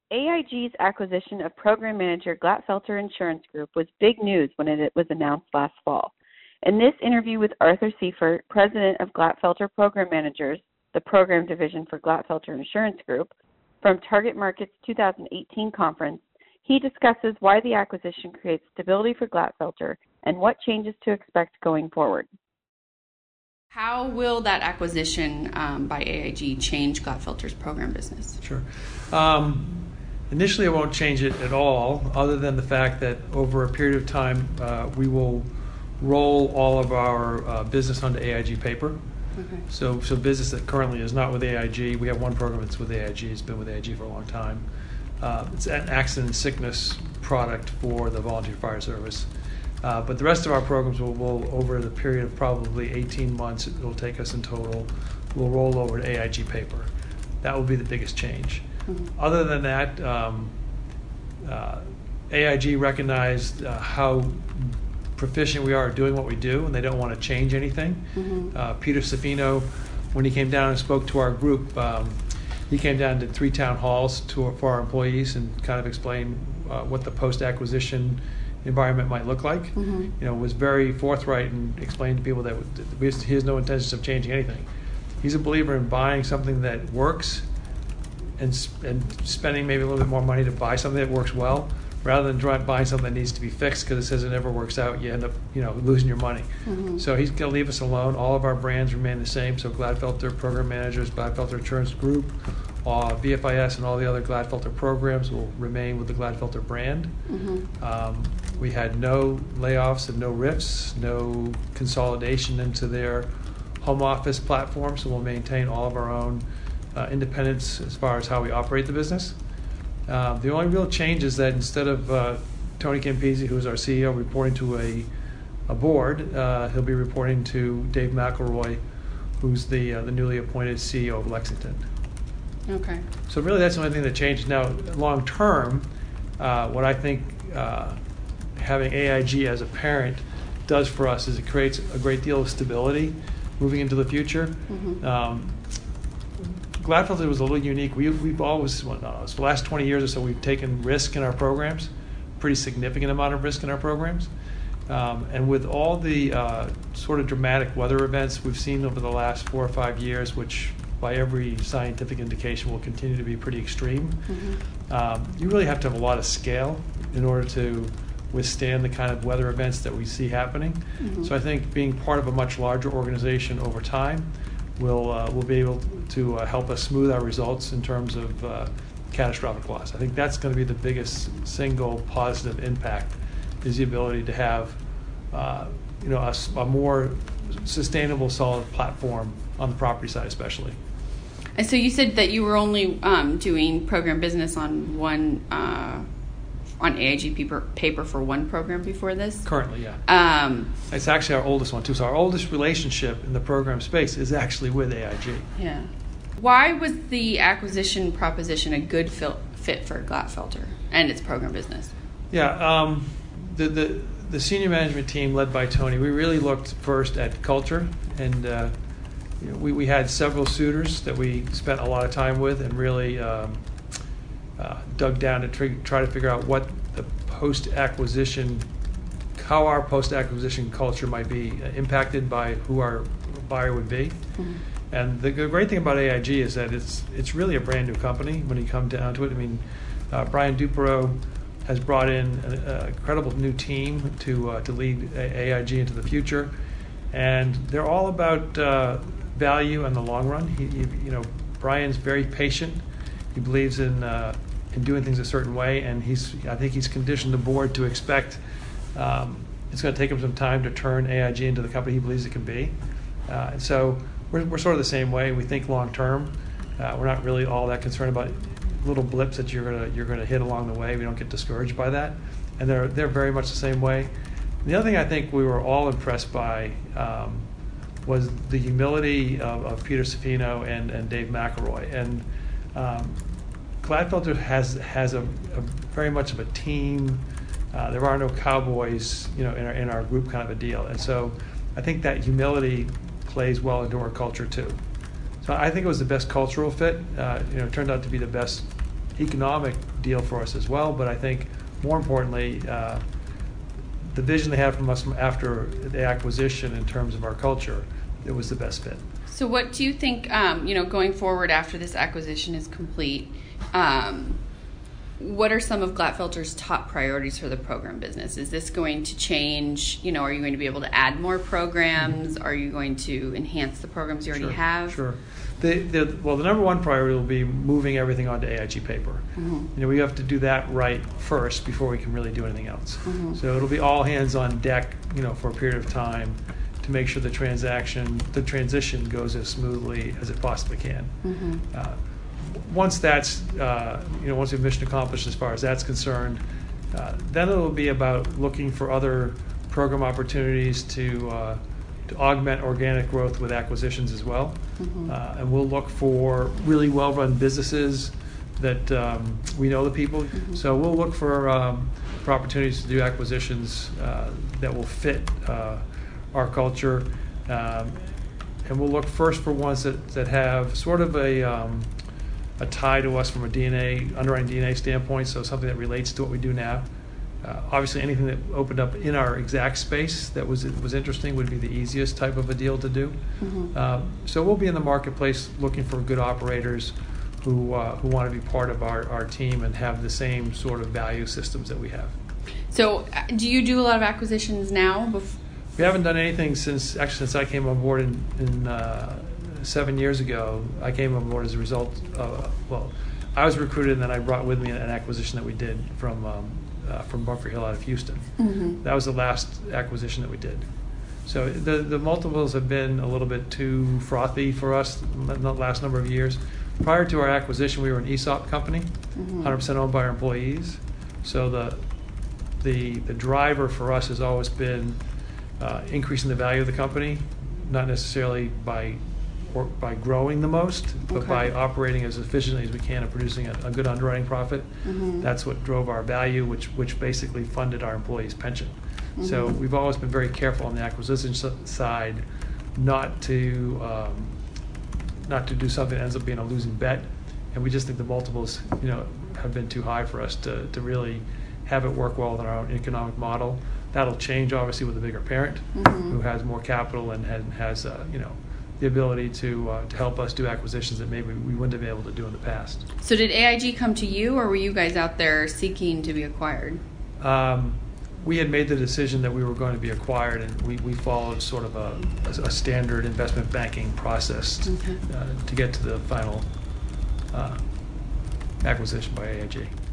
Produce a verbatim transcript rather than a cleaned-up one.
A I G's acquisition of program manager Glatfelter Insurance Group was big news when it was announced last fall. In this interview with Arthur Seifert, president of Glatfelter Program Managers, the program division for Glatfelter Insurance Group, from Target Markets two thousand eighteen conference, he discusses why the acquisition creates stability for Glatfelter and what changes to expect going forward. How will that acquisition um, by A I G change Glatfelter's program business? Sure. Um, initially, it won't change it at all, other than the fact that over a period of time, uh, we will roll all of our uh, business onto A I G paper. Okay. So, so business that currently is not with A I G, we have one program that's with A I G. It's been with A I G for a long time. Uh, it's an accident and sickness product for the volunteer fire service. Uh, but the rest of our programs will, will, over the period of probably eighteen months, it will take us in total, will roll over to A I G paper. That will be the biggest change. Mm-hmm. Other than that, um, uh, A I G recognized uh, how proficient we are at doing what we do, and they don't want to change anything. Mm-hmm. Uh, Peter Safino, when he came down and spoke to our group, um, he came down and did three town halls to, for our employees and kind of explained uh, what the post-acquisition environment might look like. Mm-hmm. You know, was very forthright and explained to people that he has no intentions of changing anything. He's a believer in buying something that works and and spending maybe a little bit more money to buy something that works well, rather than trying buying something that needs to be fixed because it says it never works out. You end up, you know, losing your money. Mm-hmm. So he's going to leave us alone. All of our brands remain the same. So Glatfelter Program Managers, Glatfelter Insurance Group, uh, V F I S, and all the other Glatfelter programs will remain with the Glatfelter brand. Mm-hmm. Um, we had no layoffs and no rifts, no consolidation into their home office platform. So we'll maintain all of our own uh, independence as far as how we operate the business. Uh, the only real change is that instead of uh, Tony Campisi, who's our C E O, reporting to a, a board, uh, he'll be reporting to Dave McElroy, who's the uh, the newly appointed C E O of Lexington. Okay. So really that's the only thing that changes. Now, long term, uh, what I think uh, having A I G as a parent does for us is it creates a great deal of stability moving into the future. Mm-hmm. Um, Glatfelter was a little unique. We, we've always, well, no, the last twenty years or so, we've taken risk in our programs, pretty significant amount of risk in our programs. Um, and with all the uh, sort of dramatic weather events we've seen over the last four or five years, which by every scientific indication will continue to be pretty extreme, mm-hmm. um, you really have to have a lot of scale in order to withstand the kind of weather events that we see happening. Mm-hmm. So I think being part of a much larger organization over time will uh, will be able to uh, help us smooth our results in terms of uh, catastrophic loss. I think that's going to be the biggest single positive impact, is the ability to have uh, you know a, a more sustainable, solid platform on the property side, especially. And so you said that you were only um, doing program business on one uh, on A I G paper, paper for one program before this? Currently, yeah. Um, it's actually our oldest one too. So our oldest relationship in the program space is actually with A I G. Yeah. Why was the acquisition proposition a good fil- fit for Glatfelter and its program business? Yeah. Um, the the the senior management team led by Tony, we really looked first at culture, and uh, you know, we we had several suitors that we spent a lot of time with, and really. Um, Uh, dug down to tr- try to figure out what the post-acquisition, how our post-acquisition culture might be uh, impacted by who our buyer would be. Mm-hmm. And the great thing about A I G is that it's it's really a brand new company when you come down to it. I mean, uh, Brian Dupereau has brought in an incredible new team to uh, to lead A I G into the future, and they're all about uh, value in the long run. He, he, you know, Brian's very patient. He believes in uh, in doing things a certain way, and he's I think he's conditioned the board to expect um, it's going to take him some time to turn A I G into the company he believes it can be. Uh, and so we're we're sort of the same way. We think long term. Uh, we're not really all that concerned about little blips that you're gonna you're gonna hit along the way. We don't get discouraged by that, and they're they're very much the same way. And the other thing I think we were all impressed by um, was the humility of, of Peter Safino and and Dave McElroy. And Um, Glatfelter has has a, a very much of a team. Uh, there are no cowboys, you know, in our in our group kind of a deal. And so, I think that humility plays well into our culture too. So I think it was the best cultural fit. Uh, you know, it turned out to be the best economic deal for us as well, but I think more importantly, uh, the vision they had from us after the acquisition in terms of our culture, it was the best fit. So what do you think, um, you know, going forward after this acquisition is complete, um, what are some of Glatfelter's top priorities for the program business? Is this going to change, you know, are you going to be able to add more programs? Mm-hmm. Are you going to enhance the programs you already sure, have? Sure. The, the, well, the number one priority will be moving everything onto A I G paper. Mm-hmm. You know, we have to do that right first before we can really do anything else. Mm-hmm. So it'll be all hands on deck, you know, for a period of time to make sure the transaction, the transition goes as smoothly as it possibly can. Mm-hmm. Uh, once that's, uh, you know, once we've mission accomplished as far as that's concerned, uh, then it'll be about looking for other program opportunities to uh, to augment organic growth with acquisitions as well. Mm-hmm. uh, and we'll look for really well-run businesses that um, we know the people. Mm-hmm. So we'll look for, um, for opportunities to do acquisitions uh, that will fit uh, our culture. Um, and we'll look first for ones that, that have sort of a, um, a tie to us from a D N A, underwriting D N A standpoint, so something that relates to what we do now. Uh, obviously, anything that opened up in our exact space that was was interesting would be the easiest type of a deal to do. Mm-hmm. um, so we'll be in the marketplace looking for good operators who uh, who want to be part of our, our team and have the same sort of value systems that we have. So, uh, do you do a lot of acquisitions now? Bef- we haven't done anything since actually since I came on board in, in uh, seven years ago. I came on board as a result of, well, I was recruited and then I brought with me an acquisition that we did from. Um, Uh, from Bunker Hill out of Houston. Mm-hmm. That was the last acquisition that we did. So the the multiples have been a little bit too frothy for us the last number of years. Prior to our acquisition, we were an E S O P company, mm-hmm. one hundred percent owned by our employees. So the the the driver for us has always been uh, increasing the value of the company, not necessarily by or by growing the most, but okay. by operating as efficiently as we can and producing a, a good underwriting profit. Mm-hmm. That's what drove our value, which which basically funded our employees' pension. Mm-hmm. So we've always been very careful on the acquisition side, not to um, not to do something that ends up being a losing bet. And we just think the multiples, you know, have been too high for us to to really have it work well with our own economic model. That'll change obviously with a bigger parent, mm-hmm. who has more capital and, and has uh, you know. the ability to uh, to help us do acquisitions that maybe we wouldn't have been able to do in the past. So did A I G come to you, or were you guys out there seeking to be acquired? Um, we had made the decision that we were going to be acquired, and we, we followed sort of a, a standard investment banking process okay. uh, to get to the final uh, acquisition by A I G.